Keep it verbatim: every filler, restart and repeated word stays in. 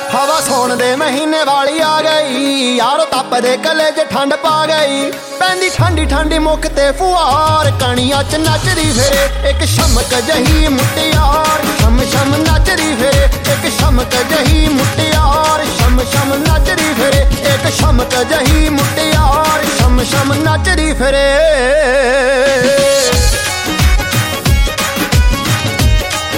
हवा सौण दे महीने वाली आ गई यारो तप दे कले च ठंड पा गई पैंदी ठंडी ठंडी मुख ते फुहार कणियां च नचदी फिरे एक शमक जही मुटियार शम शम नचदी फिरे एक शमक जही मुटियार शम शम नचदी फिरे एक शमक जही मुटियार शम शम नचदी फिरे।